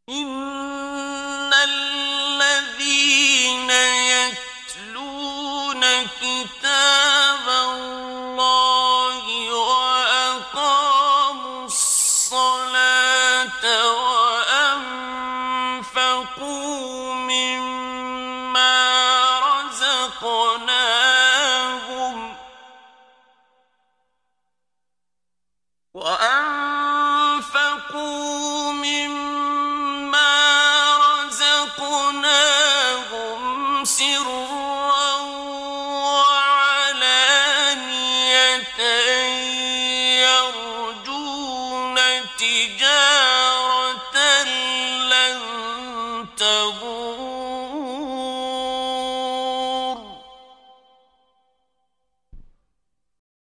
إن الذين يتلون كتاب الله وأقاموا الصلاة وأنفقوا مما رزقناهم سرا وعلانية يرجون تجارة